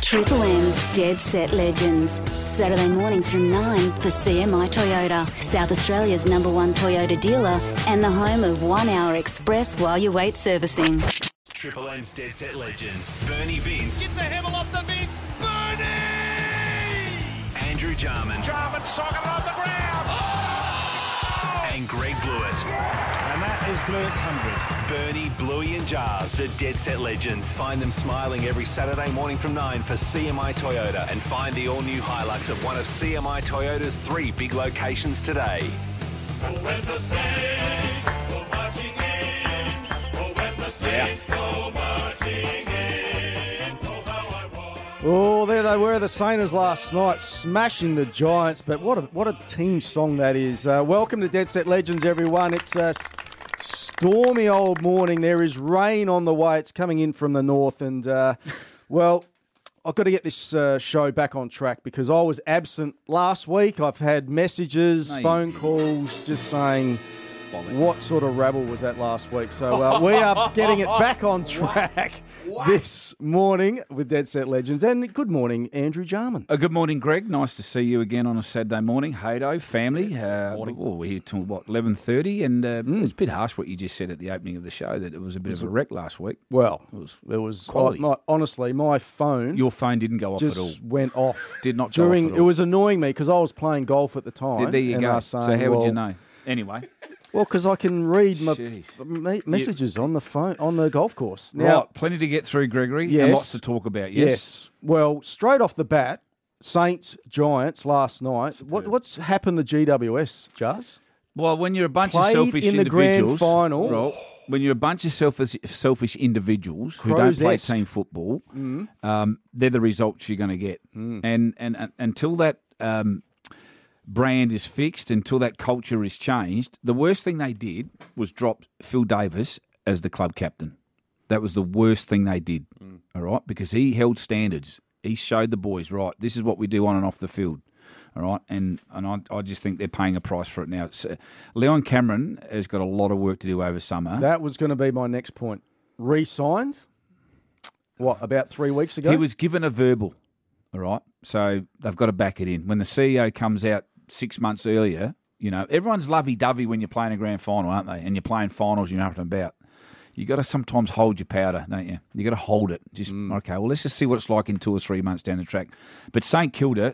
Triple M's Dead Set Legends. Saturday mornings from 9 for CMI Toyota, South Australia's #1 Toyota dealer and the home of 1 hour express while you wait servicing. Triple M's Dead Set Legends. Bernie Vince. Gets a Hemel off the Vince. Bernie! Andrew Jarman. Jarman socking on the ground. Oh! And Greg Blewett. And that is Blewett's 100. Bernie, Bluey and Jars, the Dead Set Legends. Find them smiling every Saturday morning from 9 for CMI Toyota and find the all-new Hilux at one of CMI Toyota's 3 big locations today. Oh, when the Saints go marching in. Oh, when the Saints go marching in. Oh, how I want. Oh, there they were, the Saints last night, smashing the Giants. But what a team song that is. Welcome to Dead Set Legends, everyone. It's a stormy old morning. There is rain on the way. It's coming in from the north. And, well, I've got to get this show back on track because I was absent last week. I've had messages, phone calls, just saying what sort of rabble was that last week. So we are getting it back on track this morning with Dead Set Legends. And good morning, Andrew Jarman. Good morning, Greg. Nice to see you again on a Saturday morning. Hey-do, family. Morning. We're here till, 11:30? And it's a bit harsh what you just said at the opening of the show, that it was a bit of a wreck last week. Well, it was quality. Honestly, my phone... Your phone didn't go off at all. Just went off. Did not go off at all. It was annoying me because I was playing golf at the time. There you go. Saying, so how would you know? Anyway... Well, because I can read my messages on the phone on the golf course. Now, right, plenty to get through, Gregory. Yes, and lots to talk about. Yes. Well, straight off the bat, Saints Giants last night. What's happened to GWS, Jars? Well, when you're a bunch Played of selfish in the individuals, grand final. Right, when you're a bunch of selfish individuals who don't play team football, they're the results you're going to get. And until that. Brand is fixed, until that culture is changed. The worst thing they did was drop Phil Davis as the club captain. That was the worst thing they did, all right, because he held standards. He showed the boys, right, this is what we do on and off the field, all right, and I just think they're paying a price for it now. So, Leon Cameron has got a lot of work to do over summer. That was going to be my next point. Re-signed, about 3 weeks ago? He was given a verbal, all right, so they've got to back it in. When the CEO comes out 6 months earlier, everyone's lovey-dovey when you're playing a grand final, aren't they? And you're playing finals, you're up and about. You got to sometimes hold your powder, don't you? You got to hold it. Okay, well, let's just see what it's like in 2 or 3 months down the track. But St Kilda,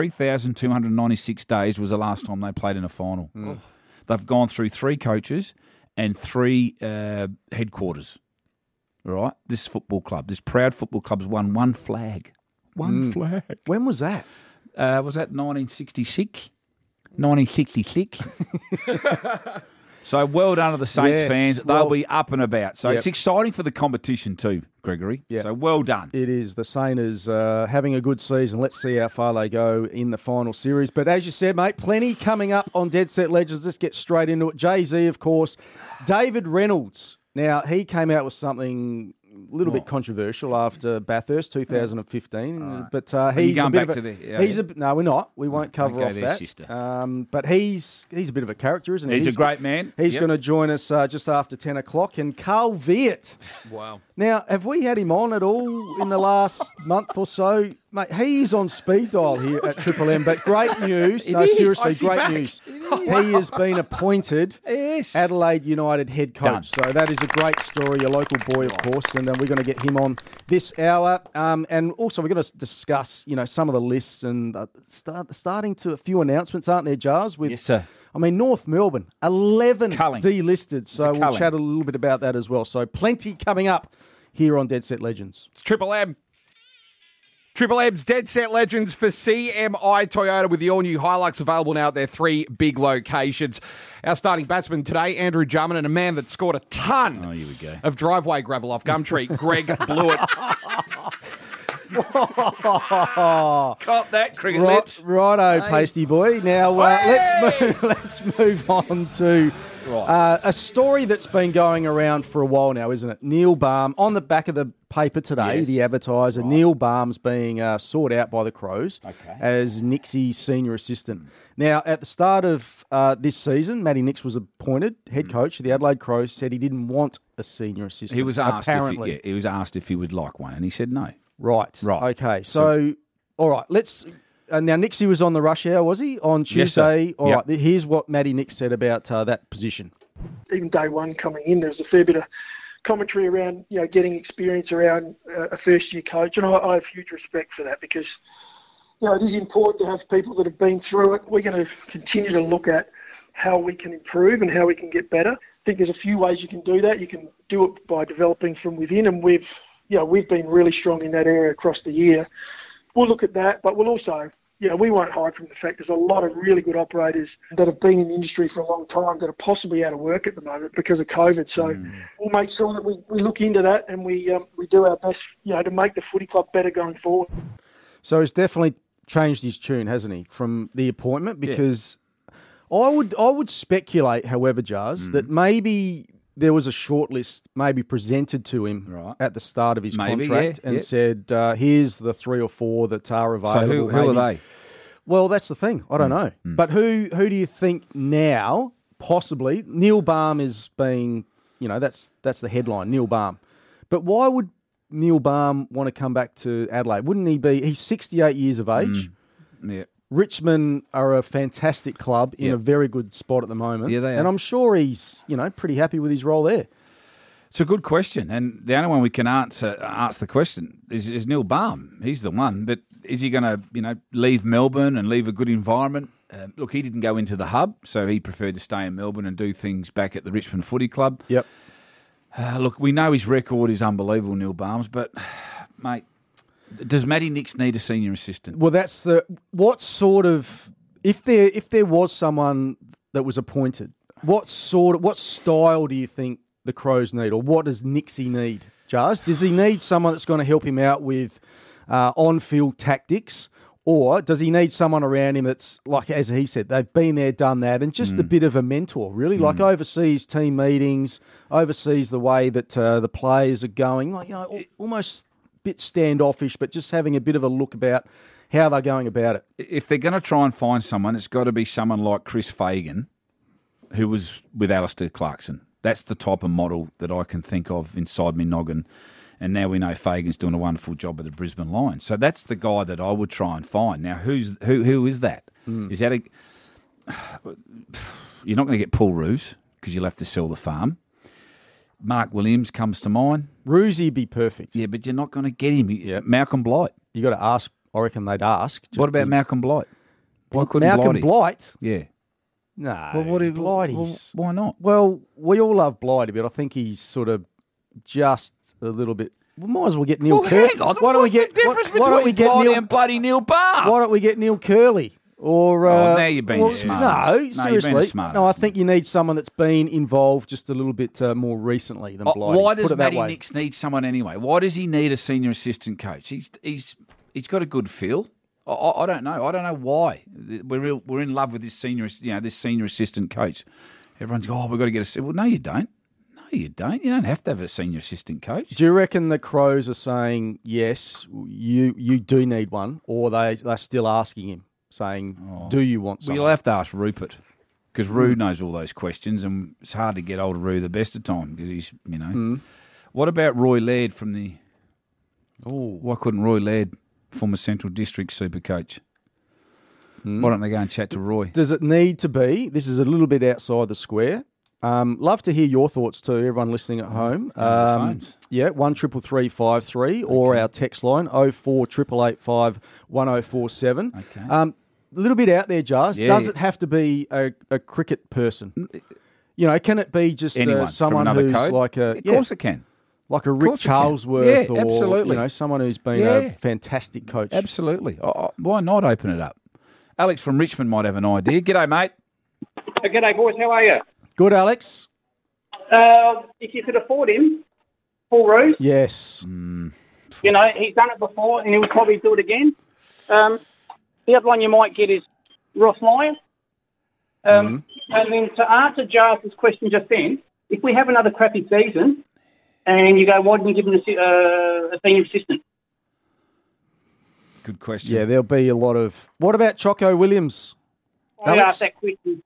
3,296 days was the last time they played in a final. They've gone through 3 coaches and 3 headquarters. All right, this football club, this proud football club's won 1 flag. One flag. When was that? Was that 1966? 1966. So well done to the Saints fans. They'll be up and about. So it's exciting for the competition too, Gregory. Yep. So well done. It is. The Saints having a good season. Let's see how far they go in the final series. But as you said, mate, plenty coming up on Dead Set Legends. Let's get straight into it. Jay-Z, of course. David Reynolds. Now, he came out with something a little bit controversial after Bathurst 2015, but he's going a bit back of to a, the. he's a no, we're not. We won't cover off that. Sister. But he's a bit of a character, isn't he? He's a great man. He's going to join us just after 10 o'clock. And Carl Viet. Wow. Now, have we had him on at all in the last month or so? Mate, he's on speed dial here at Triple M, but great news. Seriously, great news. He has been appointed Adelaide United head coach. So that is a great story, a local boy, of course, and we're going to get him on this hour. And also we're going to discuss, some of the lists and starting to a few announcements, aren't there, Jars? Yes, sir. I mean, North Melbourne, 11 Culling. delisted. So we'll chat a little bit about that as well. So plenty coming up here on Dead Set Legends. It's Triple M. Triple M's Dead Set Legends for CMI Toyota with the all-new Hilux available now at their 3 big locations. Our starting batsman today, Andrew Jarman, and a man that scored a ton of driveway gravel off Gumtree, Greg Blewett. Caught that, cricket lips. Righto, pasty boy. Now, let's move on to a story that's been going around for a while now, isn't it? Neil Baum, on the back of the paper today, the Advertiser, Neil Baum's being sought out by the Crows as Nixie's senior assistant. Now, at the start of this season, Matty Nix was appointed head coach of the Adelaide Crows, said he didn't want a senior assistant. He was asked apparently. He was asked if he would like one, and he said no. Right. Right. Okay. So, all right, let's... now, Nixie was on the rush hour, was he, on Tuesday? Yes, sir. All Yep. right, here's what Matty Nix said about that position. Even day one coming in, there was a fair bit of commentary around, getting experience around a first-year coach, and I have huge respect for that because, it is important to have people that have been through it. We're going to continue to look at how we can improve and how we can get better. I think there's a few ways you can do that. You can do it by developing from within, and we've been really strong in that area across the year. We'll look at that, but we'll also, we won't hide from the fact there's a lot of really good operators that have been in the industry for a long time that are possibly out of work at the moment because of COVID. So we'll make sure that we look into that and we do our best, to make the footy club better going forward. So he's definitely changed his tune, hasn't he, from the appointment? Because I would speculate, however, Jars, that maybe there was a shortlist maybe presented to him at the start of his contract and said, here's the 3 or 4 that are available. So who are they? Well, that's the thing. I don't know. But who do you think now, possibly? Neil Baum is being, that's the headline, Neil Baum. But why would Neil Baum want to come back to Adelaide? Wouldn't he be? He's 68 years of age. Yeah. Richmond are a fantastic club in a very good spot at the moment. Yeah, they are. And I'm sure he's, pretty happy with his role there. It's a good question, and the only one we can ask the question is Neil Baum. He's the one, but is he going to, leave Melbourne and leave a good environment? Look, he didn't go into the hub, so he preferred to stay in Melbourne and do things back at the Richmond Footy Club. Yep. Look, we know his record is unbelievable, Neil Baum's, but, mate, does Matty Nix need a senior assistant? Well, that's what sort of, if there was someone that was appointed, what style do you think the Crows need, or what does Nixie need, Jars? Does he need someone that's going to help him out with on-field tactics, or does he need someone around him that's, like, as he said, they've been there, done that, and just a bit of a mentor, really, like oversees team meetings, oversees the way that the players are going, like, almost a bit standoffish, but just having a bit of a look about how they're going about it. If they're going to try and find someone, it's got to be someone like Chris Fagan, who was with Alistair Clarkson. That's the type of model that I can think of inside my noggin. And now we know Fagan's doing a wonderful job at the Brisbane Lions. So that's the guy that I would try and find. Now, who is that? Is that you're not going to get Paul Roos because you'll have to sell the farm. Mark Williams comes to mind. Roosy'd be perfect. Yeah, but you're not going to get him. Malcolm Blight. You got to ask. I reckon they'd ask. What about Malcolm Blight? Why couldn't Malcolm Blight? Yeah. No, Well, Blighty's... why not? Well, we all love Blighty, but I think he's sort of just a little bit... We might as well get Neil Curley. Hang on. What's the difference between Blighty and bloody Neil Baum? Why don't we get Neil Curley? Or now you're being smart. No, seriously. You're being smart. No, I think you need someone that's been involved just a little bit more recently than Blighty. Why does Put it that Matty way. Nix need someone anyway? Why does he need a senior assistant coach? He's got a good feel. I don't know. I don't know why. We're in love with this senior assistant coach. Everyone's going, we've got to get a... Well, no, you don't. No, you don't. You don't have to have a senior assistant coach. Do you reckon the Crows are saying, yes, you do need one, or they're still asking him, saying, do you want Well, someone? you'll have to ask Rupert, because Roo knows all those questions, and it's hard to get hold of Roo the best of time, because he's, What about Roy Laird from the... Oh, why couldn't Roy Laird former Central District super coach? Why don't they go and chat to Roy? Does it need to be? This is a little bit outside the square. Love to hear your thoughts too, everyone listening at home. Phones. Yeah, 133353 or our text line 048885 1047. Okay. A little bit out there, Jars. Yeah. Does it have to be a cricket person? Can it be just Anyone from someone another who's code? like a... Of course it can. Like a Rick course it can. Charlesworth, Yeah, absolutely. or someone who's been a fantastic coach. Absolutely. Why not open it up? Alex from Richmond might have an idea. G'day, mate. G'day, boys. How are you? Good, Alex. If you could afford him, Paul Roos, Yes. he's done it before and he'll probably do it again. The other one you might get is Ross Lyon. And then to answer Jars' question just then, if we have another crappy season and you go, why didn't you give him a senior assistant? Good question. Yeah, there'll be a lot of... What about Choco Williams? I Alex? asked that question.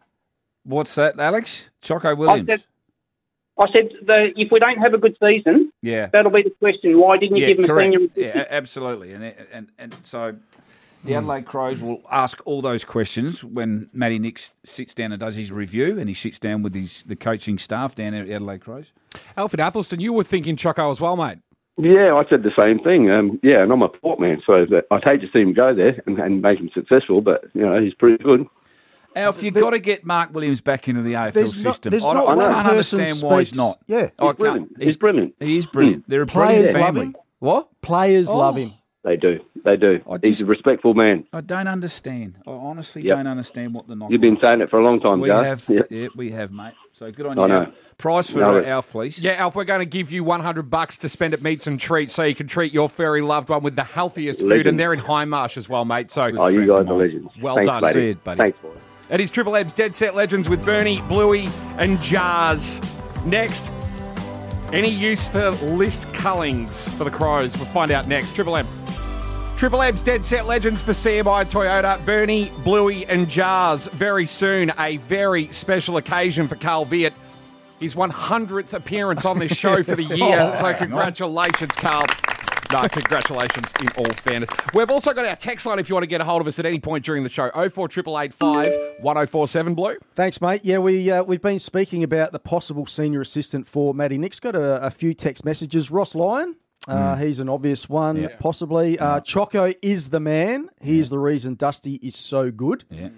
What's that, Alex? Choco Williams. I said if we don't have a good season Yeah. That'll be the question. Why didn't you give him a correct. senior Yeah, assistant? absolutely. And so the Adelaide Crows will ask all those questions when Matty Nix sits down and does his review, and he sits down with the coaching staff down at Adelaide Crows. Alfred Athelston, you were thinking Choco as well, mate. Yeah, I said the same thing. And I'm a Port man, so I'd hate to see him go there and make him successful, but, he's pretty good. Alf, you've got to get Mark Williams back into the AFL system. There's I not can't one person understand why he's speaks- not. Yeah. I can't. Brilliant. He's brilliant. He is brilliant. They're a Players brilliant love family. him. What? Players love him. They do. He's a respectful man. I don't understand. I honestly Yep. don't understand what the knock. You've been saying it for a long time, We Jar. have. Yeah. Yeah, we have, mate. So good on I you. know. Alf. Price for No, Alf, please. Yeah, Alf, we're going to give you $100 to spend at Meats and Treats so you can treat your furry loved one with the healthiest food, Legend. and they're in Hindmarsh as well, mate. So Oh, you guys are legends. Well Thanks, done. buddy. See you, buddy. Thanks, boys. it is Triple M's Dead Set Legends with Bernie, Bluey, and Jars. Next, any use for list cullings for the Crows? We'll find out next. Triple M. Triple M's Dead Set Legends for CMI Toyota, Bernie, Bluey and Jars. Very soon, a very special occasion for Carl Viet. His 100th appearance on this show for the year. So congratulations, Carl. No, congratulations in all fairness. We've also got our text line if you want to get a hold of us at any point during the show. 04885 1047, Blue. Thanks, mate. Yeah, we've been speaking about the possible senior assistant for Matty Nix. Got a few text messages. Ross Lyon, he's an obvious one, possibly. Choco is the man. He is the reason Dusty is so good. Yeah.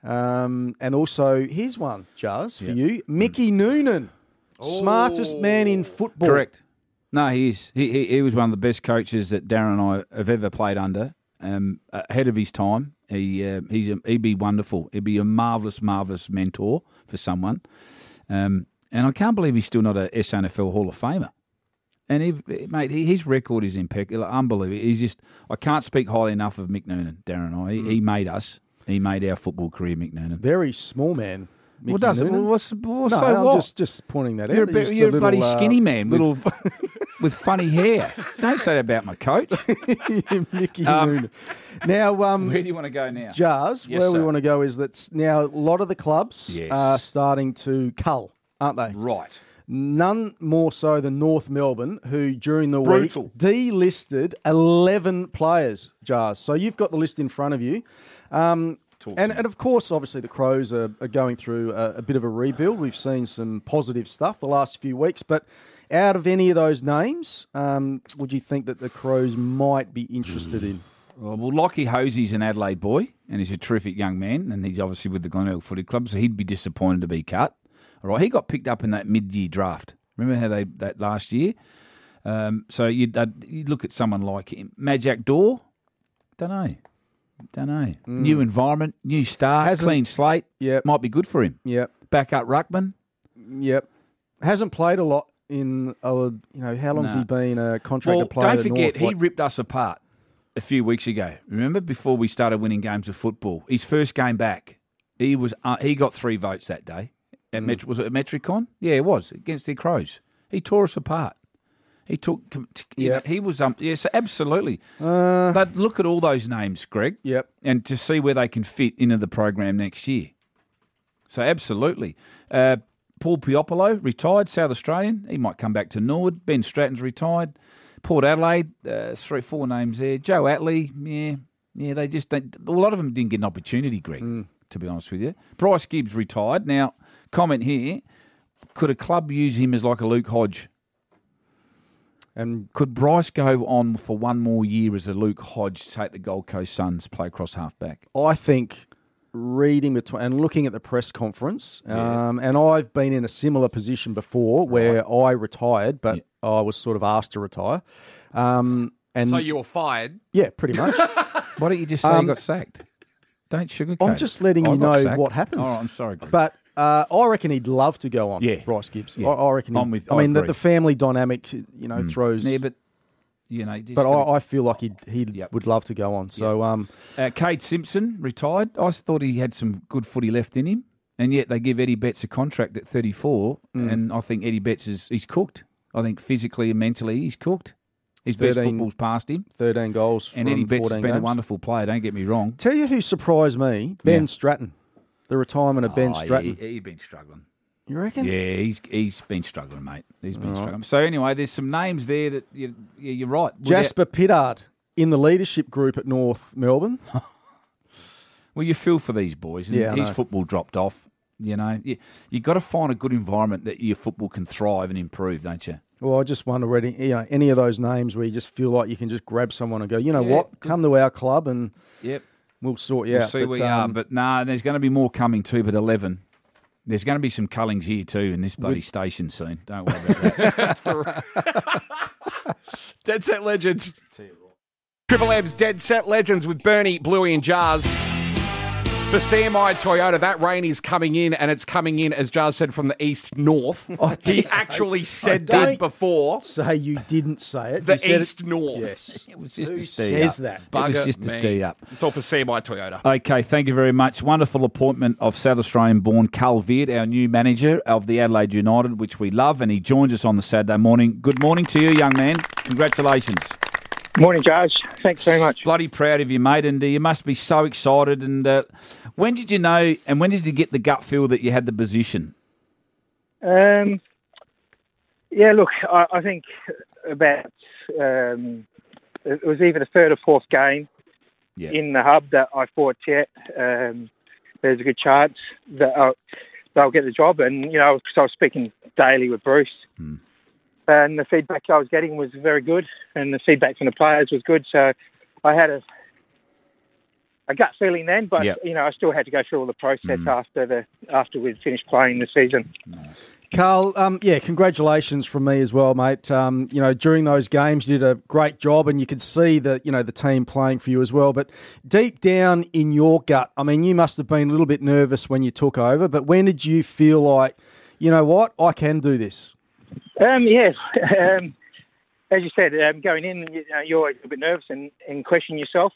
And also, here's one, Jars, for you. Mickey Noonan, smartest man in football. Correct. No, he is. He was one of the best coaches that Darren and I have ever played under. Ahead of his time. He'd be wonderful. He'd be a marvellous mentor for someone. And I can't believe he's still not a SNFL Hall of Famer. And his record is impeccable, unbelievable. I can't speak highly enough of Mick Noonan, Darren and I. He made us. He made our football career, Mick Noonan. Very small man. Mickey What does it? Noonan. Well, so I'm what? just pointing that You're, out. Just you're a bloody little, skinny man with funny hair. Don't say that about my coach. Mickey Noonan. Now, Where do you want to go now? Jars, Yes, where we sir. want to go is that now a lot of the clubs Yes. are starting to cull, aren't they? Right. None more so than North Melbourne, who during the Brutal. week delisted 11 players, Jars. So you've got the list in front of you. And of course, obviously, the Crows are going through a bit of a rebuild. We've seen some positive stuff the last few weeks. But out of any of those names, would you think that the Crows might be interested in? Well, Lockie Hosey's an Adelaide boy, and he's a terrific young man, and he's obviously with the Glenelg Footy Club, so he'd be disappointed to be cut. All right, he got picked up in that mid-year draft. Remember how that last year? So you'd look at someone like him. Majak Dor? Don't know. New environment, new start, clean slate. Yep. Might be good for him. Yep. Back up Ruckman. Yep. Hasn't played a lot in, how long's he been a contracted Well, player? don't at forget, North? he ripped us apart a few weeks ago. Remember, before we started winning games of football, his first game back, he got 3 votes that day. Was it at Metricon? Yeah, it was against the Crows. He tore us apart. He took. He was. Yes, absolutely. But look at all those names, Greg. Yep. And to see where they can fit into the program next year. So absolutely. Paul Piopolo, retired, South Australian. He might come back to Nord. Ben Stratton's retired. Port Adelaide, 3-4 names there. Joe Atley, yeah. They just a lot of them didn't get an opportunity, Greg. To be honest with you, Bryce Gibbs retired. Now, comment here: could a club use him as like a Luke Hodge? And could Bryce go on for one more year as a Luke Hodge, take the Gold Coast Suns, play across halfback? I think reading between and looking at the press conference, and I've been in a similar position before where I retired, but I was sort of asked to retire. And So you were fired? Yeah, pretty much. Why don't you just say you got sacked? Don't sugarcoat. I'm just letting I you got know sacked. what happened. Oh, I'm sorry, Greg. But I reckon he'd love to go on. Yeah. Bryce Gibbs. Yeah. I reckon. I the agree. family dynamic, throws. Yeah, but just But gotta- I feel like he would love to go on. So Cade Simpson retired. I thought he had some good footy left in him, and yet they give Eddie Betts a contract at 34, and I think Eddie Betts he's cooked. I think physically and mentally he's cooked. His best 13 football's past him. 13 goals And from Eddie Betts 14 has been a games. wonderful player, don't get me wrong. Tell you who surprised me? Ben Yeah. Stratton. The retirement of Ben Stratton. He'd been struggling. You reckon? Yeah, he's been struggling, mate. He's been struggling. So anyway, there's some names there that you're right. Jasper Pittard in the leadership group at North Melbourne. Well, you feel for these boys. And Yeah, I his know. football dropped off. You know, you got to find a good environment that your football can thrive and improve, don't you? Well, I just wonder already, any of those names where you just feel like you can just grab someone and go, you know what, come to our club and we'll sort you We'll out. see where you are. But no, there's going to be more coming too. But 11, there's going to be some cullings here too in this bloody station soon. Don't worry about that. Dead Set Legends. Triple M's Dead Set Legends with Bernie, Bluey and Jars. For CMI Toyota, that rain is coming in, and it's coming in, as Jars said, from the east-north. He actually said that before. Say you didn't say it. The You said east-north. Yes. It was just Who a says stay that? It was Bugger just a me. stay up. It's all for CMI Toyota. Okay, thank you very much. Wonderful appointment of South Australian-born Carl Veard, our new manager of the Adelaide United, which we love, and he joins us on the Saturday morning. Good morning to you, young man. Congratulations. Morning, Judge. Thanks very much. Bloody proud of you, mate, and you must be so excited. And when did you know, and when did you get the gut feel that you had the position? Yeah, look, I think about it was either the third or fourth game in the hub that I thought, there's a good chance that they'll get the job. And, because I was speaking daily with Bruce. And the feedback I was getting was very good, and the feedback from the players was good. So I had a gut feeling then, but I still had to go through all the process after we'd finished playing the season. Carl, congratulations from me as well, mate. During those games, you did a great job, and you could see the team playing for you as well. But deep down in your gut, I mean, you must have been a little bit nervous when you took over. But when did you feel like, you know what, I can do this? Yes. As you said, going in, you're always a bit nervous and question yourself.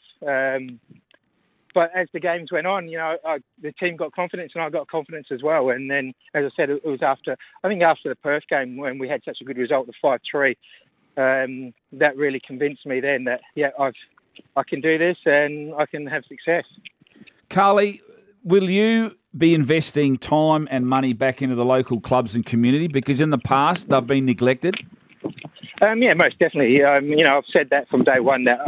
But as the games went on, the team got confidence and I got confidence as well. And then, as I said, it was after the Perth game when we had such a good result, the 5-3, that really convinced me then that, I can do this and I can have success. Carly, will you be investing time and money back into the local clubs and community? Because in the past, they've been neglected. Yeah, most definitely. I've said that from day one that,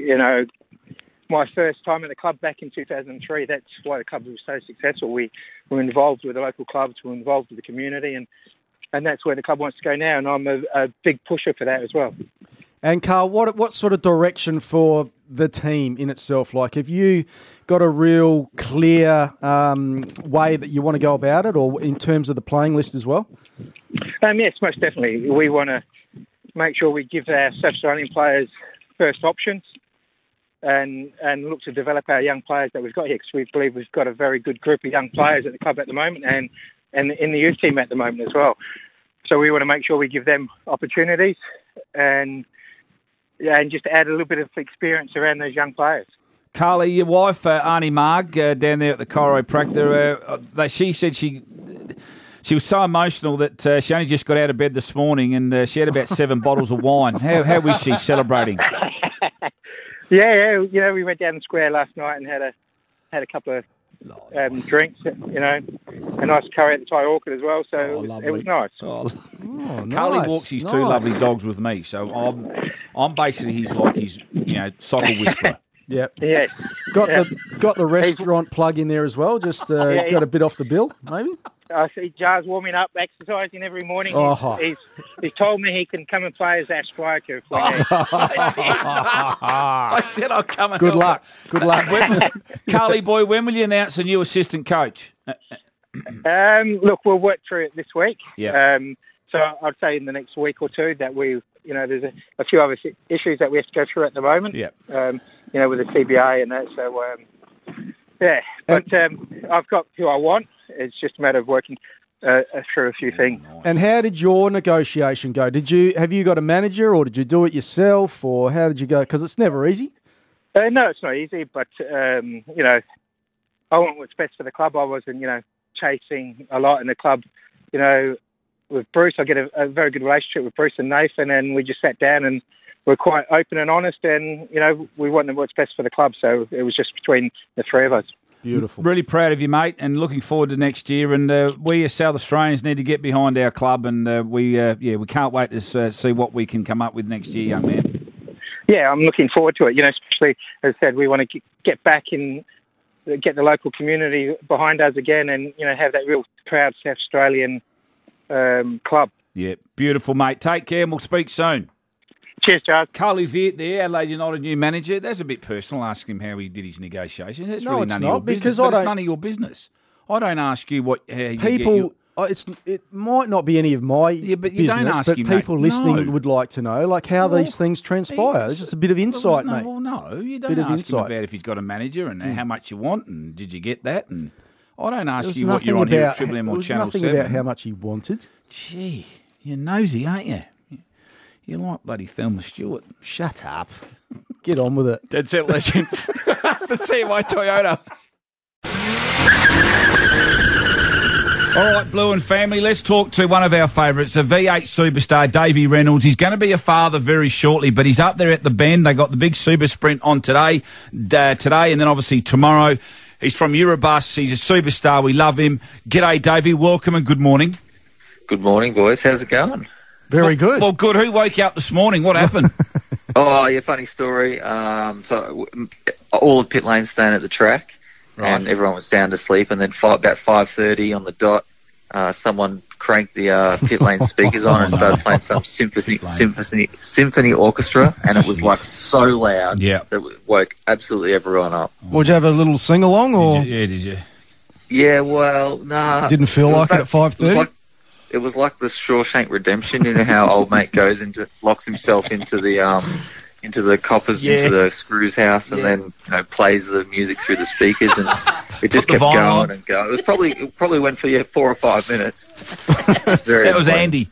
my first time at the club back in 2003, that's why the club was so successful. We were involved with the local clubs, we were involved with the community, and that's where the club wants to go now, and I'm a big pusher for that as well. And Carl, what sort of direction for the team in itself? Like, have you got a real clear way that you want to go about it, or in terms of the playing list as well? Yes, most definitely. We want to make sure we give our South Australian players first options and look to develop our young players that we've got here, because we believe we've got a very good group of young players at the club at the moment and in the youth team at the moment as well. So we want to make sure we give them opportunities and just add a little bit of experience around those young players. Carly, your wife, Arnie Marg, down there at the chiropractor, she said she was so emotional that she only just got out of bed this morning and she had about 7 bottles of wine. How was she celebrating? Yeah, we went down the square last night and had a couple of drinks, a nice curry at the Thai Orchid as well, so it was nice. Carly walks his 2 lovely dogs with me, so I'm basically his soccer whisperer. Yeah. Yeah. Got the restaurant plug in there as well. Just got a bit off the bill, maybe. I see Jars warming up, exercising every morning. Oh. He's told me he can come and play as our striker. I said I'll come and Good help luck. her. Good luck. Carly boy, when will you announce a new assistant coach? Look, we'll work through it this week. Yeah. So I'd say in the next week or two that there's a few other issues that we have to go through at the moment. Yeah. With the CBA and that. So, But I've got who I want. It's just a matter of working through a few things. And how did your negotiation go? Have you got a manager, or did you do it yourself, or how did you go? Because it's never easy. No, it's not easy, but I want what's best for the club. I wasn't, chasing a lot in the club. With Bruce, I get a very good relationship with Bruce and Nathan, and we just sat down and we're quite open and honest, and we wanted what's best for the club. So it was just between the three of us. Beautiful. Really proud of you, mate, and looking forward to next year. And we as South Australians need to get behind our club, and we can't wait to see what we can come up with next year, young man. Yeah, I'm looking forward to it. Especially, as I said, we want to get back in, get the local community behind us again, and have that real proud South Australian club. Yeah, beautiful, mate. Take care, and we'll speak soon. Cheers, Charles. Carly Viet there, Adelaide United new manager. That's a bit personal, asking him how he did his negotiations. That's really none of your business. It's none of your business. I don't ask you how you people. It might not be any of my but you business, don't ask but him, people mate. listening No. would like to know, how these things transpire. It's just a bit of insight, mate. Well, no, you don't Bit of ask him insight. about if he's got a manager and how much you want and did you get that. And I don't ask There you was what you're on nothing here at about- Triple M there or was Channel nothing 7. about how much he wanted. Gee, you're nosy, aren't you? You're like bloody Thelma Stewart. Shut up. Get on with it. Dead Set Legends for CMI Toyota. All right, Blue and family, let's talk to one of our favourites, a V8 superstar, Davey Reynolds. He's going to be a father very shortly, but he's up there at the Bend. They got the big super sprint on today, and then obviously tomorrow. He's from Eurobus. He's a superstar. We love him. G'day, Davey. Welcome and good morning. Good morning, boys. How's it going? Very good. Well, good. Who woke you up this morning? What happened? Oh, yeah, funny story. So all the pit lanes staying at the track, and everyone was sound asleep. And then about 5:30 on the dot, someone cranked the pit lane speakers on and started playing some symphony orchestra, and it was so loud that it woke absolutely everyone up. Would you have a little sing along, or did you? Yeah, well, nah. Didn't feel like it at 5:30. It was like the Shawshank Redemption. You know how old mate locks himself into the coppers, into the screws house, and then plays the music through the speakers, and it just kept going and going. It probably went for 4 or 5 minutes. That was Andy.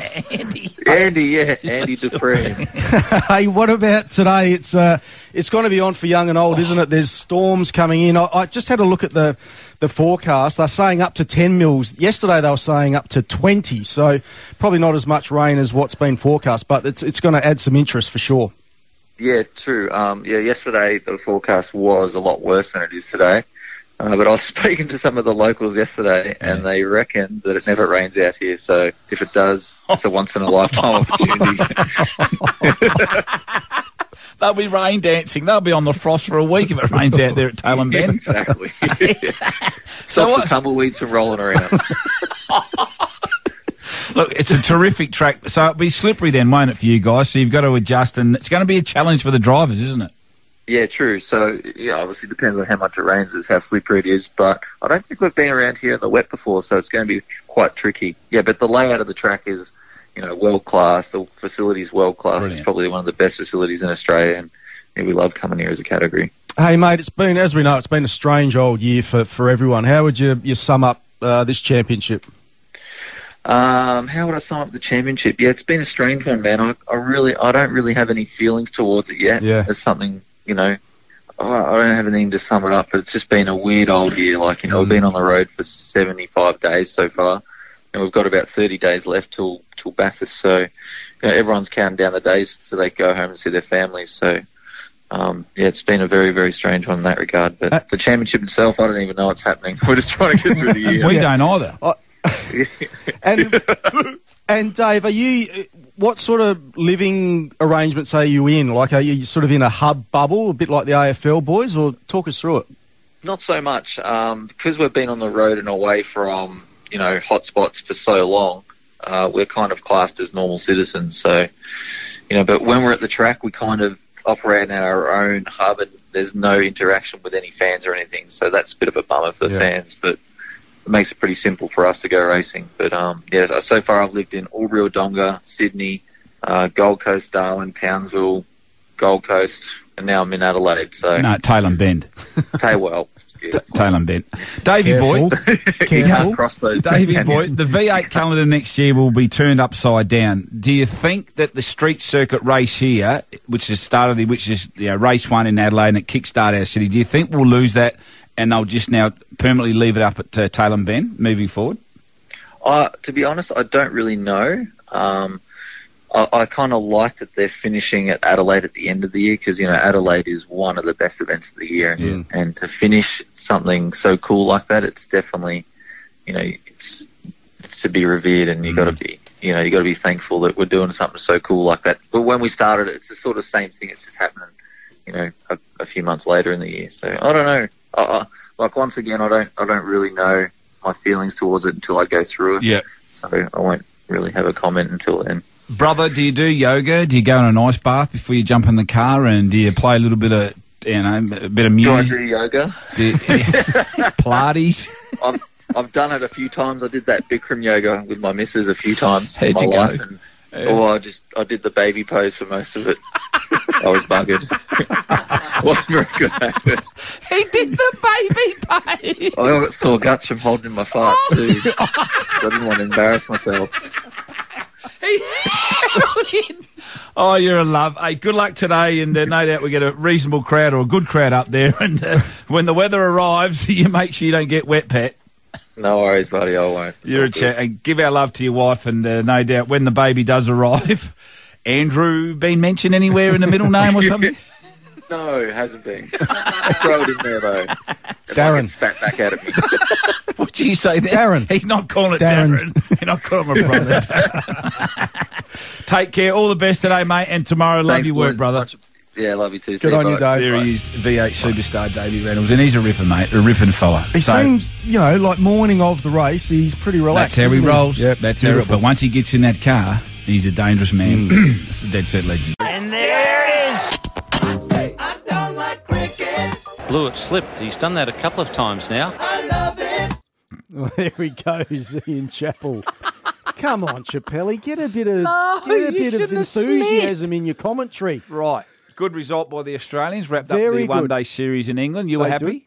Andy Dufresne. Hey, what about today? It's going to be on for young and old, isn't it? There's storms coming in. I just had a look at the forecast. They're saying up to 10 mils. Yesterday they were saying up to 20, so probably not as much rain as what's been forecast, but it's going to add some interest for sure. Yeah, true. Yesterday the forecast was a lot worse than it is today. But I was speaking to some of the locals yesterday, and they reckon that it never rains out here. So if it does, it's a once-in-a-lifetime opportunity. They'll be rain dancing. They'll be on the frost for a week if it rains out there at Tailem Bend. Exactly. Stops the tumbleweeds from rolling around. Look, it's a terrific track. So it'll be slippery then, won't it, for you guys? So you've got to adjust, and it's going to be a challenge for the drivers, isn't it? Yeah, true. So, obviously it depends on how much it rains, is how slippery it is. But I don't think we've been around here in the wet before, so it's going to be quite tricky. Yeah, but the layout of the track is, world-class. The facility's world-class. Brilliant. It's probably one of the best facilities in Australia, and we love coming here as a category. Hey, mate, as we know, it's been a strange old year for everyone. How would you sum up this championship? How would I sum up the championship? Yeah, it's been a strange one, man. I don't really have any feelings towards it yet. Yeah. It's something, I don't have anything to sum it up, but it's just been a weird old year. We've been on the road for 75 days so far, and we've got about 30 days left till Bathurst. So, everyone's counting down the days so they go home and see their families. So, it's been a very, very strange one in that regard. But the championship itself, I don't even know what's happening. We're just trying to get through the year. We don't either. And Dave, what sort of living arrangements are you in? Are you sort of in a hub bubble, a bit like the AFL boys, or talk us through it? Not so much, because we've been on the road and away from hot spots for so long. We're kind of classed as normal citizens. So, but when we're at the track, we kind of operate in our own hub, and there's no interaction with any fans or anything. So that's a bit of a bummer for the fans, but it makes it pretty simple for us to go racing. But so far I've lived in Albury, Wodonga, Sydney, Gold Coast, Darwin, Townsville, Gold Coast, and now I'm in Adelaide. So Tailem Bend. Tailem Bend. Davey boy, can't cross those. Davey boy, the V8 calendar next year will be turned upside down. Do you think that the street circuit race here, which is race 1 in Adelaide and it kickstart our city, do you think we'll lose that? And they'll just now permanently leave it up at Tailem Bend moving forward? To be honest, I don't really know. I kind of like that they're finishing at Adelaide at the end of the year because, Adelaide is one of the best events of the year. And to finish something so cool like that, it's definitely, it's to be revered, and you got to be, you got to be thankful that we're doing something so cool like that. But when we started, it's the sort of same thing. It's just happening, a few months later in the year. So I don't know. Like once again, I don't really know my feelings towards it until I go through it. Yeah. So I won't really have a comment until then. Brother, do you do yoga? Do you go in an ice bath before you jump in the car? And do you play a little bit of, a bit of music? Do I do yoga? Pilates? I've done it a few times. I did that Bikram yoga with my missus a few times in How'd my you life. go? I did the baby pose for most of it. I was buggered. Wasn't very good at it. He did the baby pose. I got sore guts from holding my fart too. I didn't want to embarrass myself. Oh, you're a love. Hey, good luck today, and no doubt we get a reasonable crowd or a good crowd up there. And when the weather arrives, you make sure you don't get wet, Pat. No worries, buddy. I won't. You're a chat. And give our love to your wife, and no doubt when the baby does arrive, Andrew been mentioned anywhere in the middle name or something? No, it hasn't been. Throw it in there though. Darren spat back out of me. What did you say there? Darren. He's not calling it Darren. He's not calling him a brother. Take care. All the best today, mate. And tomorrow, love your work, brother. Yeah, love you too. Good on you, Dave. There he is, V8 superstar Davey Reynolds. And he's a ripper, mate. A ripping fella. He seems, like morning of the race, he's pretty relaxed. That's how he rolls. Yep, that's how. But once he gets in that car, he's a dangerous man. That's a dead set legend. And there it is. Blew it slipped. He's done that a couple of times now. Well, there he goes, Ian Chappell. Come on, Chappelli, get a bit of enthusiasm in your commentary. Right. Good result by the Australians. Wrapped up Very the one-day series in England. You were happy?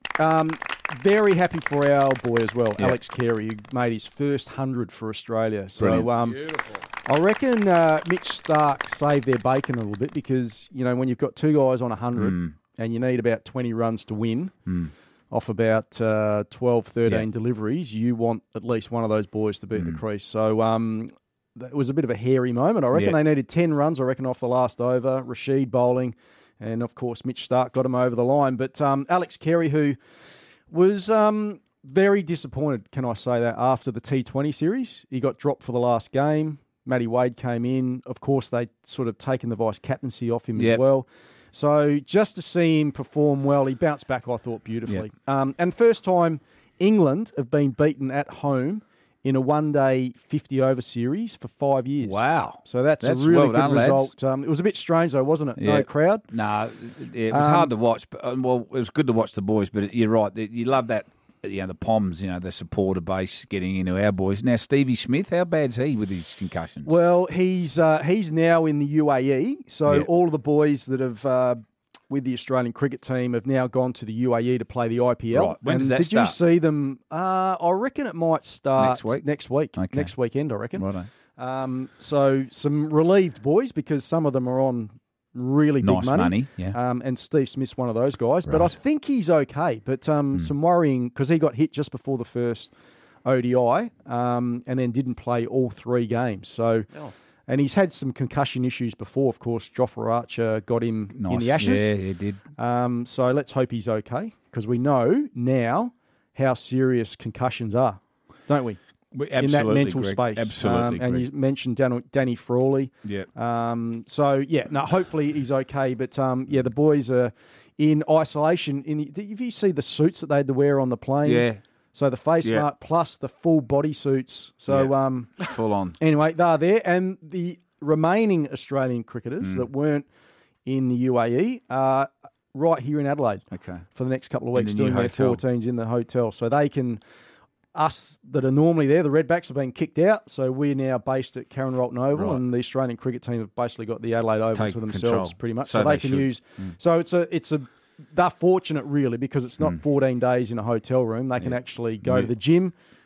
Very happy for our boy as well, Yeah. Alex Carey, who made his first 100 for Australia. So Beautiful. I reckon Mitch Stark saved their bacon a little bit because, when you've got two guys on 100 and you need about 20 runs to win off about 12, 13 deliveries, you want at least one of those boys to be at the crease. So it was a bit of a hairy moment. I reckon they needed 10 runs, off the last over. Rashid bowling, and, of course, Mitch Stark got him over the line. But Alex Carey, who was very disappointed, can I say that, after the T20 series. He got dropped for the last game. Matty Wade came in. Of course, they'd sort of taken the vice-captaincy off him as well. So just to see him perform well, he bounced back, I thought, beautifully. And first time England have been beaten at home in a one-day 50-over series for 5 years. Wow. So that's a really well good done, result. It was a bit strange, though, wasn't it? No crowd? No, it was hard to watch. But it was good to watch the boys, but you're right. You love that, the Poms, the supporter base getting into our boys. Now, Stevie Smith, how bad's he with his concussions? Well, he's now in the UAE, so all of the boys that have with the Australian cricket team have now gone to the UAE to play the IPL. Right. When does that did start? you see them? I reckon it might start Next week? Okay. Next weekend, I reckon. Righto. So some relieved boys because some of them are on really big Nice money, yeah. And Steve Smith's one of those guys. But I think he's okay. But some worrying because he got hit just before the first ODI and then didn't play all 3 games. So, and he's had some concussion issues before, of course. Jofra Archer got him in the Ashes. Yeah, he did. So let's hope he's okay because we know now how serious concussions are, don't we? In that mental space. Absolutely. And you mentioned Danny Frawley. Yeah. Hopefully he's okay. But, the boys are in isolation. If you see the suits that they had to wear on the plane. Yeah. So the face mask plus the full body suits. So full on. Anyway, they're there. And the remaining Australian cricketers that weren't in the UAE are right here in Adelaide for the next couple of weeks doing their 14s in the hotel. So they can... Us that are normally there, the Redbacks have been kicked out, so we're now based at Karen Rolton Oval, and the Australian cricket team have basically got the Adelaide Oval to themselves, pretty much. So they can use. So they're fortunate really because it's not 14 days in a hotel room. They can actually go to the gym,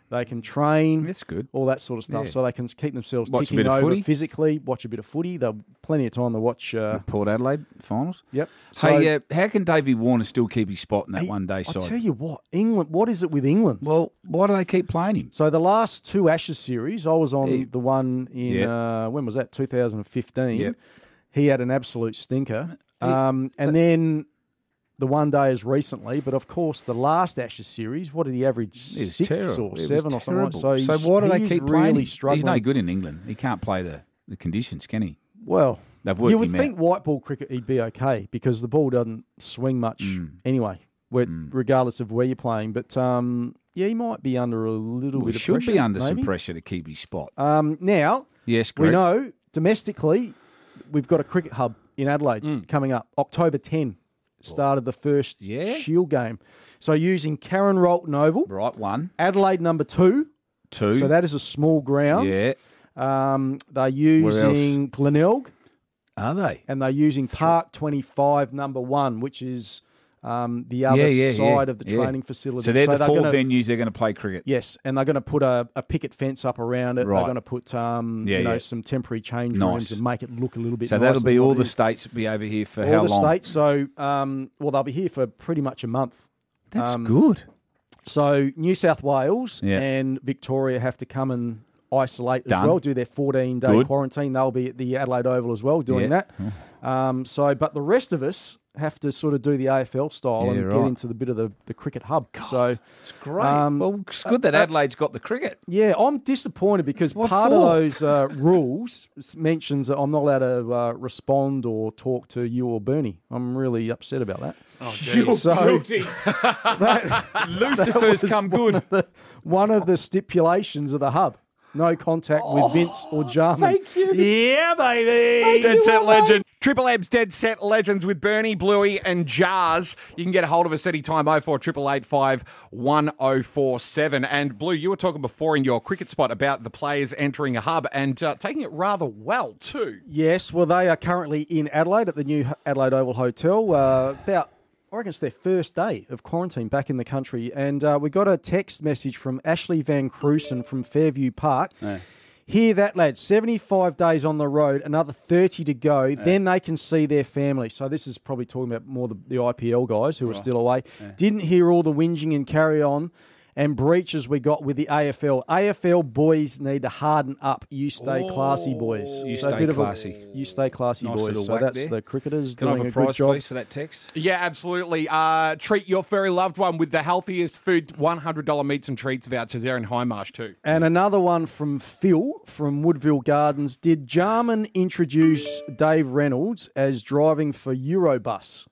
They can train. That's good. All that sort of stuff. Yeah. So they can keep themselves Watch a ticking bit of over footy. physically, watch a bit of footy. They'll plenty of time to watch. Port Adelaide finals. Yep. So, Hey, how can Davey Warner still keep his spot in that one-day I side? tell you what, England. What is it with England? Well, why do they keep playing him? So the last two Ashes series, I was on the one in when was that? 2015. Yep. He had an absolute stinker. And then the one day is recently, but of course the last Ashes series, what did he average? 6 or 7 or something like that. So why do they keep playing really him? struggling. He's no good in England. He can't play the conditions, can he? Well, They've worked you would him think out. white ball cricket he'd be okay because the ball doesn't swing much anyway, regardless of where you're playing. But he might be under a little Well, bit he of should pressure. be under some maybe. pressure to keep his spot. Now, Yes, we Greg. know domestically we've got a cricket hub in Adelaide coming up. October 10 started the first Shield game. So using Karen Rolton Oval. Right, 1. Adelaide number 2. 2. So that is a small ground. Yeah. They're using Glenelg. Are they? And they're using Park 25 number 1, which is the other side of the training facility. So they're the they're 4 gonna- venues they're going to play cricket. Yes, and they're going to put a picket fence up around it. Right. They're going to put some temporary change Nice. rooms and make it look a little bit So nicer that'll be than all what the it is. states be over here for all how the long? states. So, they'll be here for pretty much a month. That's good. So New South Wales Yeah. and Victoria have to come and isolate as Done. well, do their 14-day Good. quarantine. They'll be at the Adelaide Oval as well doing Yeah. that. But the rest of us have to sort of do the AFL style Yeah, and right. get into the bit of the cricket hub. So It's great. Well, it's good that Adelaide's got the cricket. yeah, I'm disappointed because What part for? of those rules mentions that I'm not allowed to respond or talk to you or Bernie. I'm really upset about that. Oh, geez. So- guilty. Lucifer's was come good. One of the stipulations of the hub. No contact with Vince or Jarman. Thank you. Yeah, baby. Dead Set Legend. Triple M's Dead Set Legends with Bernie, Bluey and Jars. You can get a hold of us anytime, 04 888 1047. And Blue, you were talking before in your cricket spot about the players entering a hub and taking it rather well too. Yes, well, they are currently in Adelaide at the new Adelaide Oval Hotel. I reckon it's their first day of quarantine back in the country. And we got a text message from Ashley Van Cruisen from Fairview Park. Hear that, lads. 75 days on the road, another 30 to go. Then they can see their family. So this is probably talking about more the IPL guys who are still away. Didn't hear all the whinging and carry on and breaches we got with the AFL. AFL boys need to harden up. You stay classy, boys. You So a stay bit of a- classy. you stay classy, Nice boys. little So whack that's there. the cricketers Can I doing have a a prize, good job. please, for that text? Yeah, absolutely. Treat your furry loved one with the healthiest food, $100 meats and treats vouchers there in Highmarsh too. And another one from Phil from Woodville Gardens. Did Jarman introduce Dave Reynolds as driving for Eurobus?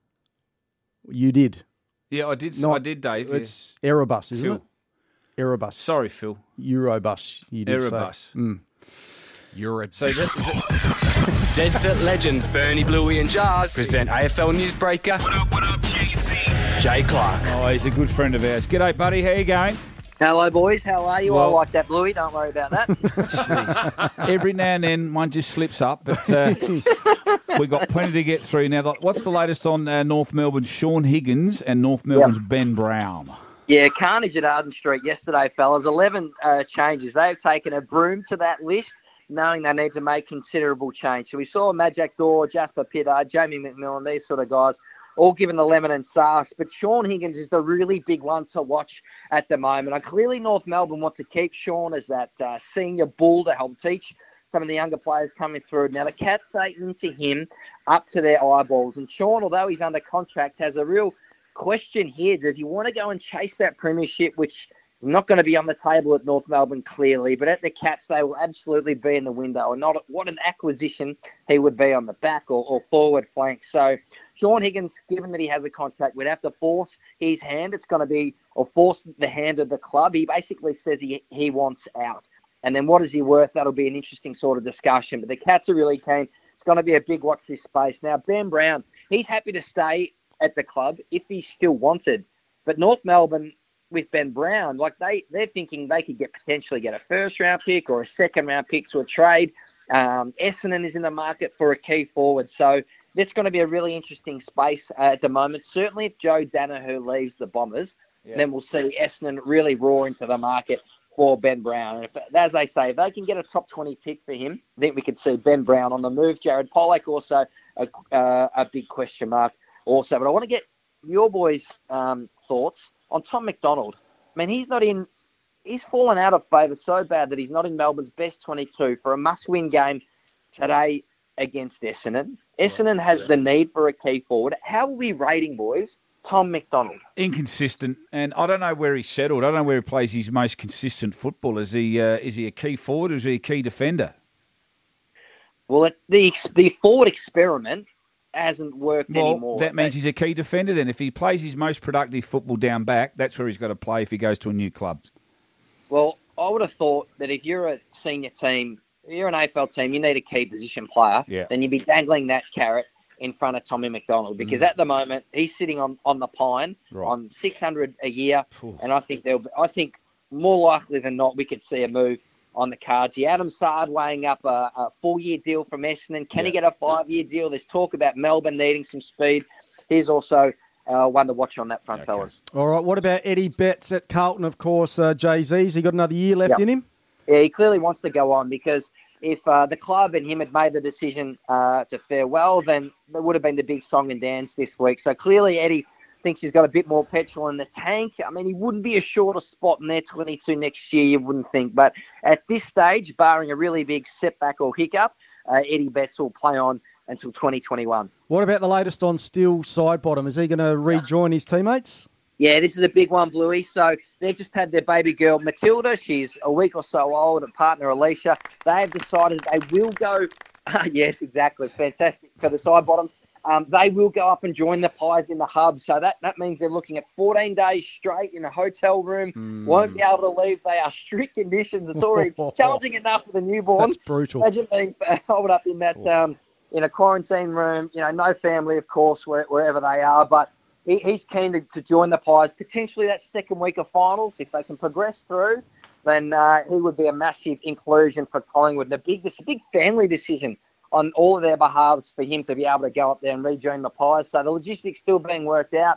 You did. Yeah, I did. Not- I did, Dave. yeah. It's Aerobus, isn't Phil. it? Aerobus. Sorry, Phil. Eurobus. You did Aerobus. say. You're So that, Dead Set Legends, Bernie, Bluey and Jars present AFL Newsbreaker. What up, JC? Jay Clark. oh, he's a good friend of ours. G'day, buddy. How you going? Hello, boys. How are you? Well- I like that, Bluey. Don't worry about that. Every now and then one just slips up, but we've got plenty to get through. Now, what's the latest on North Melbourne's Sean Higgins and North Melbourne's Ben Brown? Yeah, carnage at Arden Street yesterday, fellas. 11 changes. They've taken a broom to that list, knowing they need to make considerable change. So we saw Majak Dor, Jasper Pittard, Jamie McMillan, these sort of guys, all given the lemon and sauce. But Sean Higgins is the really big one to watch at the moment. And clearly North Melbourne want to keep Sean as that senior bull to help teach some of the younger players coming through. Now, the Cats are into him up to their eyeballs. And Sean, although he's under contract, has a real question here. Does he want to go and chase that premiership, which is not going to be on the table at North Melbourne, clearly, but at the Cats, they will absolutely be in the window. And not what an acquisition he would be on the back or forward flank. So Sean Higgins, given that he has a contract, would have to force his hand. It's going to be, or force the hand of the club. He basically says he wants out. And then what is he worth? That'll be an interesting sort of discussion. But the Cats are really keen. It's going to be a big watch this space. Now, Ben Brown, he's happy to stay at the club if he's still wanted. But North Melbourne, with Ben Brown, like they're thinking they could potentially get a first-round pick or a second-round pick to a trade. Essendon is in the market for a key forward. So that's going to be a really interesting space at the moment. Certainly if Joe Danaher leaves the Bombers, then we'll see Essendon really roar into the market for Ben Brown. And as they say, if they can get a top 20 pick for him, I think we could see Ben Brown on the move. Jared Pollock also a big question mark also. But I want to get your boys' thoughts on Tom McDonald. I mean, he's fallen out of favour so bad that he's not in Melbourne's best 22 for a must-win game today against Essendon. Essendon has the need for a key forward. How are we rating, boys, Tom McDonald? Inconsistent, and I don't know where he's settled. I don't know where he plays his most consistent football. Is he a key forward or is he a key defender? Well, the forward experiment hasn't worked anymore. That means he's a key defender then. If he plays his most productive football down back, that's where he's got to play if he goes to a new club. Well, I would have thought that if you're a senior team, you're an AFL team, you need a key position player, then you'd be dangling that carrot in front of Tommy McDonald because at the moment he's sitting on the pine on $600 a year, and I think more likely than not we could see a move on the cards. Adam Saad weighing up a 4-year deal from Essendon. Can he get a 5-year deal? There's talk about Melbourne needing some speed. He's also one to watch on that front, fellas. All right, what about Eddie Betts at Carlton, of course, Jay-Z's? He got another year left in him? Yeah, he clearly wants to go on because if the club and him had made the decision to farewell, then there would have been the big song and dance this week. So clearly Eddie thinks he's got a bit more petrol in the tank. I mean, he wouldn't be a shorter spot in their 22 next year, you wouldn't think. But at this stage, barring a really big setback or hiccup, Eddie Betts will play on until 2021. What about the latest on Steele Sidebottom? Is he going to rejoin his teammates? Yeah, this is a big one, Bluey. So they've just had their baby girl, Matilda. She's a week or so old, and partner, Alicia. They've decided they will go... yes, exactly. Fantastic for the Sidebottoms. They will go up and join the Pies in the hub. So that means they're looking at 14 days straight in a hotel room. Won't be able to leave. They are strict conditions. It's already challenging enough for the newborn. That's brutal. Imagine being held up in that in a quarantine room. You know, no family, of course, wherever they are. But he's keen to join the Pies. Potentially that second week of finals, if they can progress through, then he would be a massive inclusion for Collingwood. It's a big family decision on all of their behalves for him to be able to go up there and rejoin the Pies. So the logistics still being worked out,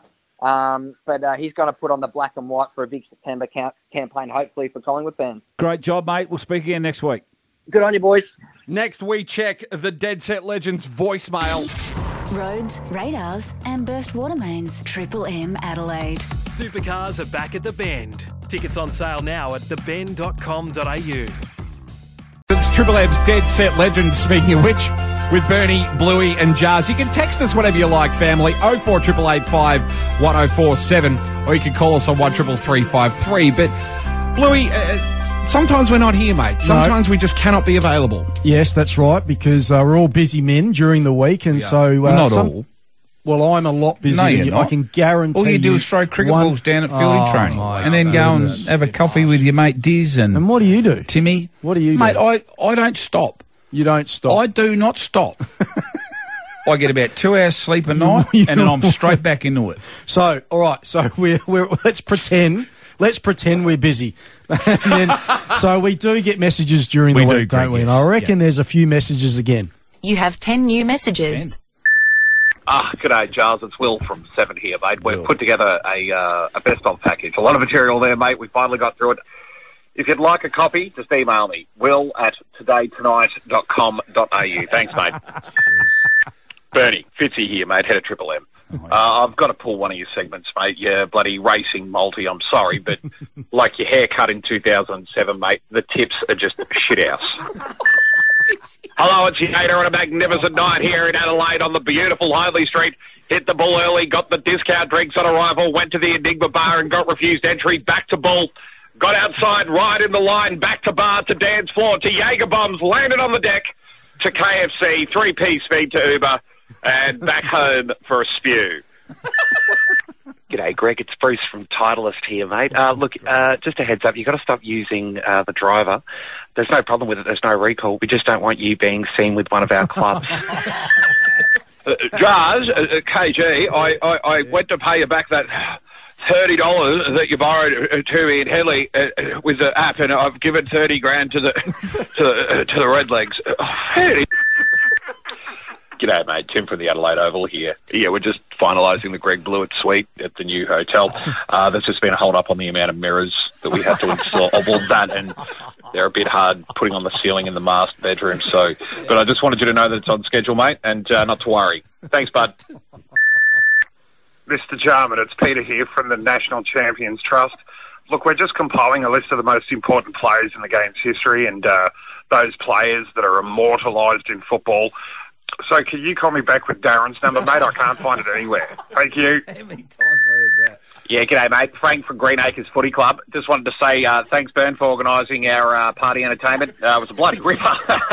but he's going to put on the black and white for a big September campaign, hopefully, for Collingwood fans. Great job, mate. We'll speak again next week. Good on you, boys. Next, we check the Dead Set Legends voicemail. Roads, radars, and burst water mains. Triple M Adelaide. Supercars are back at the Bend. Tickets on sale now at thebend.com.au. It's Triple M's Dead Set Legends, speaking of which, with Bernie, Bluey and Jars. You can text us whatever you like, family, 04885 1047, or you can call us on 133353. But, Bluey, sometimes we're not here, mate. Sometimes we just cannot be available. Yes, that's right, because we're all busy men during the week, and so... not all. Well, I'm a lot busier than you. I can guarantee all you do is throw cricket balls down at fielding training and then go and have a coffee with your mate Diz and what do you do? Timmy. What do you do? Mate, I don't stop. You don't stop? I do not stop. I get about 2 hours sleep a night and then I'm straight back into it. So, all right, so we're let's pretend we're busy. And then, so we do get messages during the week, don't we? And I reckon there's a few messages again. You have 10 new messages. G'day, Giles. It's Will from 7 here, mate. We've put together a best-of package. A lot of material there, mate. We finally got through it. If you'd like a copy, just email me, will@todaytonight.com.au. Thanks, mate. Bernie, Fitzy here, mate, head of Triple M. I've got to pull one of your segments, mate. You're bloody racing multi. I'm sorry, but like your haircut in 2007, mate, the tips are just shit house. Hello, it's Yater on a magnificent night here in Adelaide on the beautiful Hoadley Street. Hit the bull early, got the discount drinks on arrival, went to the Enigma bar and got refused entry, back to bull. Got outside, right in the line, back to bar, to dance floor, to Jaeger bombs, landed on the deck, to KFC, 3P speed to Uber, and back home for a spew. G'day, Greg. It's Bruce from Titleist here, mate. Look, just a heads up, you've got to stop using the driver. There's no problem with it. There's no recall. We just don't want you being seen with one of our clubs. Jars, KG, I went to pay you back that $30 that you borrowed to me in Headley with the app, and I've given $30,000 to the Redlegs. G'day, mate. Tim from the Adelaide Oval here. Yeah, we're just finalising the Greg Blewett suite at the new hotel. There's just been a hold-up on the amount of mirrors that we have to install. Well, that, and they're a bit hard putting on the ceiling in the master bedroom. So, but I just wanted you to know that it's on schedule, mate, and not to worry. Thanks, bud. Mr. Jarman, it's Peter here from the National Champions Trust. Look, we're just compiling a list of the most important players in the game's history and those players that are immortalised in football. So can you call me back with Darren's number, mate? I can't find it anywhere. Thank you. How many times have I heard that? Yeah, g'day, mate. Frank from Green Acres Footy Club. Just wanted to say thanks, Bern, for organising our party entertainment. It was a bloody ripper.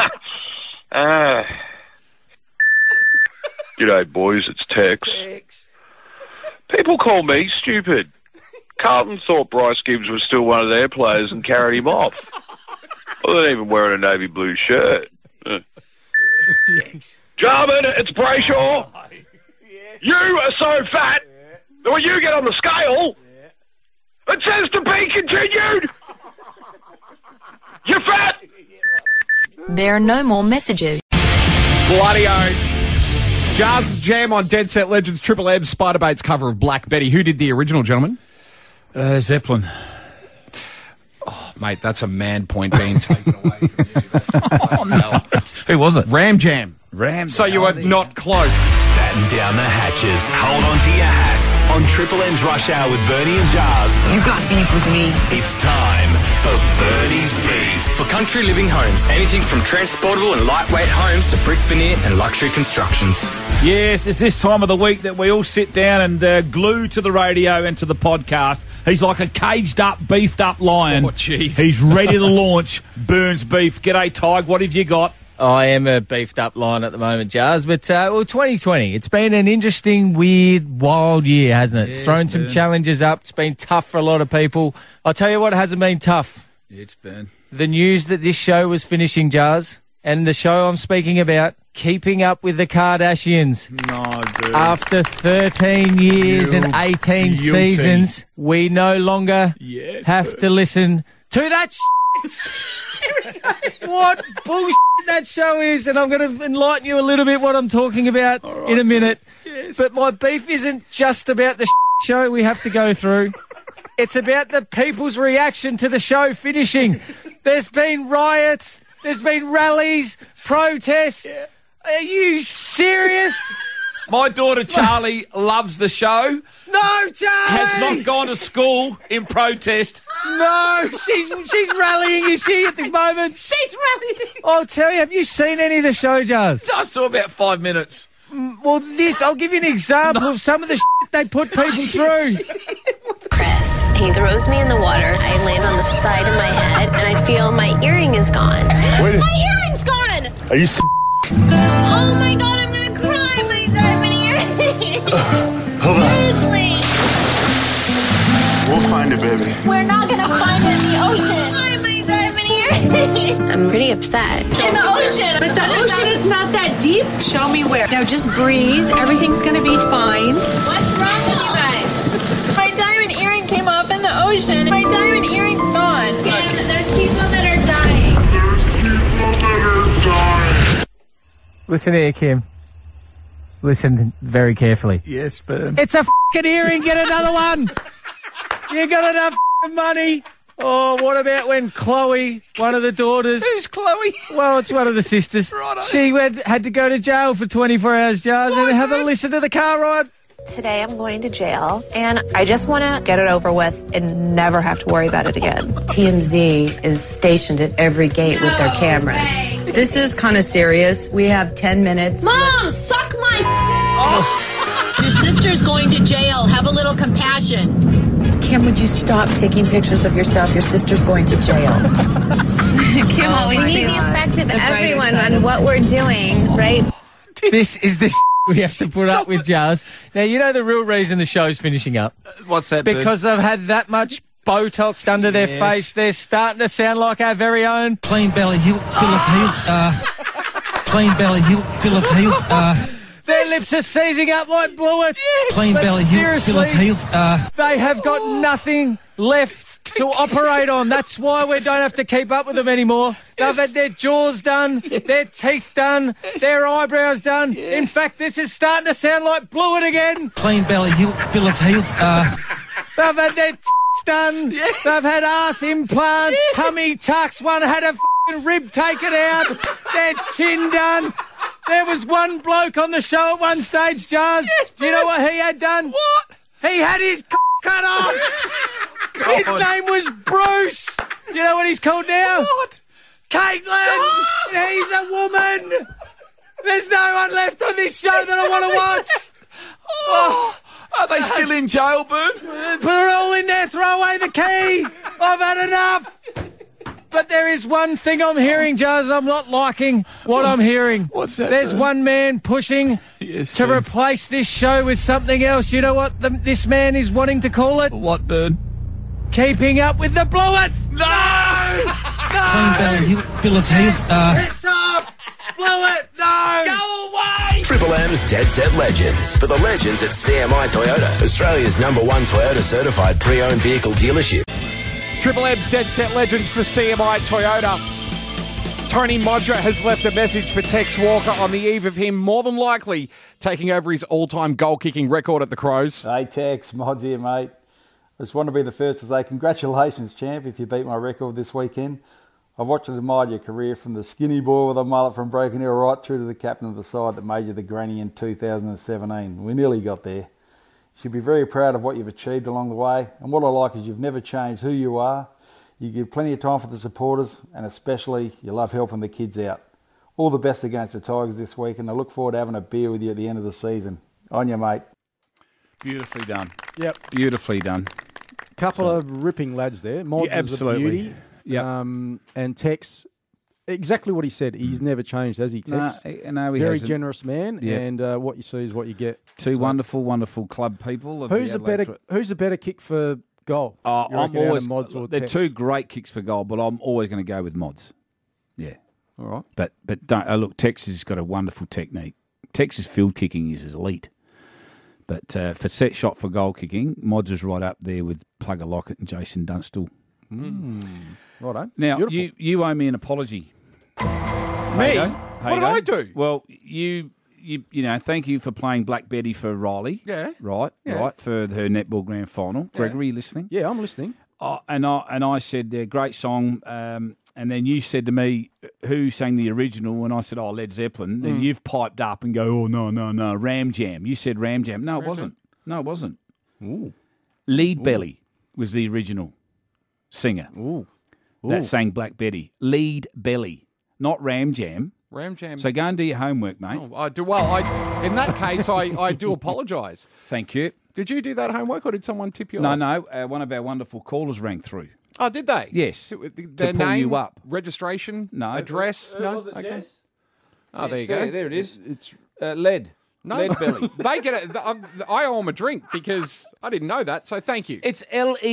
G'day, boys. It's Tex. People call me stupid. Carlton thought Bryce Gibbs was still one of their players and carried him off. Well, they're even wearing a navy blue shirt. Jarman, it's Brayshaw. You are so fat that when you get on the scale, it says to be continued. You're fat. There are no more messages. Bloody oath. Jars Jam on Dead Set Legends, Triple M, Spider Bait's cover of Black Betty. Who did the original, gentlemen? Zeppelin. Oh, mate, that's a man point being taken away from you. Oh, no. Who was it? Ram Jam. Ram. So you were not close. Batten down the hatches. Hold on to your hats. On Triple M's Rush Hour with Bernie and Jars. You got beef with me. It's time for Bernie's Beef. For country living homes, anything from transportable and lightweight homes to brick veneer and luxury constructions. Yes, it's this time of the week that we all sit down and glue to the radio and to the podcast. He's like a caged up, beefed up lion. Oh, jeez. He's ready to launch Burns Beef. G'day, Tig. What have you got? I am a beefed up lion at the moment, Jars. But, 2020, it's been an interesting, weird, wild year, hasn't it? Yeah, it's thrown some challenges up. It's been tough for a lot of people. I'll tell you what hasn't been tough. It's been. The news that this show was finishing, Jars. And the show I'm speaking about, Keeping Up with the Kardashians. No, dude. After 13 years and 18 seasons, we no longer have to listen to that what bullshit that show is, and I'm going to enlighten you a little bit what I'm talking about in a minute. Yes. But my beef isn't just about the show we have to go through. It's about the people's reaction to the show finishing. There's been riots, there's been rallies, protests. Yeah. Are you serious? My daughter Charlie loves the show. No, Charlie! Has not gone to school in protest. No, she's rallying, is she, at the moment? She's rallying. I'll tell you, have you seen any of the show, Jars? I saw about 5 minutes. Well, I'll give you an example of some of the they put people through. Chris, he throws me in the water. I land on the side of my head, and I feel my earring is gone. Wait a- My earring's gone! Are you Oh my god, I'm gonna cry! My diamond earring! Hold on. Please. We'll find it, baby. We're not gonna find it in the ocean! Why my diamond earring? I'm pretty upset. In the ocean! But the ocean is not that deep. Show me where. Now just breathe. Everything's going to be fine. What's wrong with you guys? My diamond earring came off in the ocean. My diamond earring's gone. And there's people that are dying. Listen here, Kim. Listen very carefully. Yes, Bern. It's a f***ing earring. Get another one. You got enough f***ing money. Oh, what about when Chloe, one of the daughters... Who's Chloe? Well, it's one of the sisters. Righto. She had to go to jail for 24 hours, Jars, and have a listen to the car ride. Today I'm going to jail, and I just want to get it over with and never have to worry about it again. TMZ is stationed at every gate with their cameras. This is kind of serious. We have 10 minutes. Mom, suck my... Your sister's going to jail. Have a little compassion. Kim, would you stop taking pictures of yourself? Your sister's going to jail. Kim always We need the effect of everyone on what we're doing, right? This is the we have to put up with, Jars. Now, you know the real reason the show's finishing up? What's that, Because they've had that much Botox under their face. They're starting to sound like our very own... Plain belly, Bill of Health. Plain belly, Bill of Health. Their lips are seizing up like Blewett. Plain belly, Bill of Seriously, Health. they have got nothing left to operate on. That's why we don't have to keep up with them anymore. They've had their jaws done, their teeth done, their eyebrows done. In fact, this is starting to sound like Blewett again. Plain Bill of Health. They've had their done. They've had arse implants, tummy tucks. One had a rib taken out. Their chin done. There was one bloke on the show at one stage, Jars. Do you know what he had done? What? He had his cut off. His name was Bruce. You know what he's called now? What? Caitlin. He's a woman. There's no one left on this show that I want to watch. Oh. Are they still in jail, Bern? Put it all in there, throw away the key. I've had enough. But there is one thing I'm hearing, Jars, I'm not liking what I'm hearing. What's that? There's one man pushing to replace this show with something else. You know what this man is wanting to call it? What, Bern? Keeping up with the Blewetts. No! Plain Bill of Health. Piss off! Blewett, no! Go away! Triple M's Dead Set Legends. For the legends at CMI Toyota, Australia's #1 Toyota certified pre-owned vehicle dealership. Triple M's Dead Set Legends for CMI Toyota. Tony Modra has left a message for Tex Walker on the eve of him more than likely taking over his all-time goal-kicking record at the Crows. Hey Tex, Mods here, mate. I just want to be the first to say congratulations, champ, if you beat my record this weekend. I've watched and admired your career from the skinny boy with a mullet from Broken Hill right through to the captain of the side that made you the granny in 2017. We nearly got there. You should be very proud of what you've achieved along the way, and what I like is you've never changed who you are. You give plenty of time for the supporters, and especially you love helping the kids out. All the best against the Tigers this week, and I look forward to having a beer with you at the end of the season. On you, mate. Beautifully done. Yep. Beautifully done. Couple of ripping lads there. Mods is a beauty. Yep. And Tex, exactly what he said. He's never changed, has he, Tex? No, he Very hasn't. generous man, and what you see is what you get. Two wonderful, wonderful club people. Who's a better kick for goal? I'm always Mods or they're Tex? two great kicks for goal, but I'm always going to go with Mods. Yeah. All right. But don't look. Tex has got a wonderful technique. Tex's field kicking is elite. But for set shot for goal kicking, Mods is right up there with Plugger Lockett and Jason Dunstall. Righto. Now, Beautiful. you owe me an apology. Me? What did I do? Well, you know, thank you for playing Black Betty for Riley. Yeah. Right, Yeah. right, for her netball grand final. Gregory, you listening? Yeah, I'm listening. And I said, great song. And then you said to me, who sang the original? And I said, Led Zeppelin. Then you've piped up and go, oh, no, Ram Jam. You said Ram Jam. No, it wasn't. No, it wasn't. Ooh. Lead Belly was the original singer that sang Black Betty. Lead Belly, not Ram Jam. Ram Jam. So go and do your homework, mate. Oh, I do. Well, in that case, I do apologise. Thank you. Did you do that homework, or did someone tip you off? No. One of our wonderful callers rang through. Oh, did they? Yes. Their to pull name, you up. registration, No. address. No. Was it, Okay. Jess? Oh, there you go. There it is. It's Lead. No, Lead Belly. they get it. I owe them a drink because I didn't know that. So thank you. It's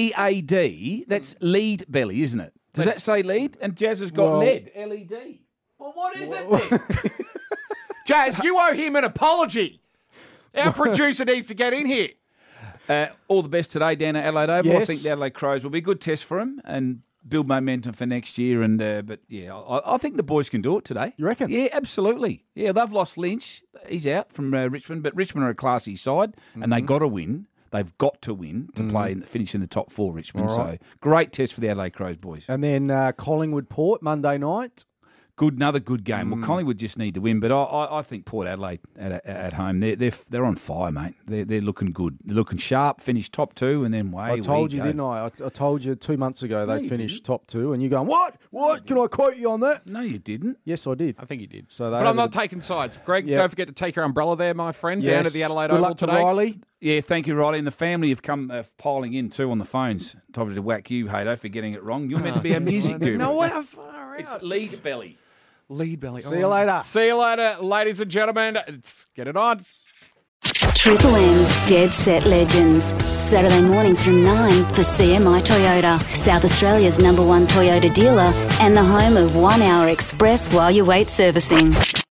LEAD. That's Lead Belly, isn't it? Does that say lead? And Jazz has got lead. LED. Well, what is it then? Jazz, you owe him an apology. Our producer needs to get in here. All the best today down at Adelaide Oval. Yes. I think the Adelaide Crows will be a good test for him and build momentum for next year. And but yeah, I think the boys can do it today. You reckon? Yeah, absolutely. Yeah, they've lost Lynch. He's out from Richmond, but Richmond are a classy side, and they got to win. They've got to win to play and finish in the top four, Richmond. All right. So great test for the Adelaide Crows boys. And then Collingwood Port Monday night. Another good game. Well, Collingwood just need to win, but I think Port Adelaide at home they're on fire, mate. They're looking good. They're looking sharp. Finished top two, and then I told you, didn't I? I told you 2 months ago they'd finished top two, and you're going, what? What? Can I quote you on that? No, you didn't. Yes, I did. I think you did. So but I'm not taking sides. Greg, Yeah. don't forget to take your umbrella there, my friend, down at the Adelaide Good Oval luck to today. Riley. Yeah, thank you, Riley. And the family have come piling in too on the phones. Told to whack you, Hato, for getting it wrong. You're meant to be a music guru. No, what? Far It's out. Lead Belly. Lead Belly. See you later. See you later, ladies and gentlemen. Get it on. Triple M's Dead Set Legends. Saturday mornings from 9 for CMI Toyota, South Australia's #1 Toyota dealer and the home of 1 hour express while you wait servicing.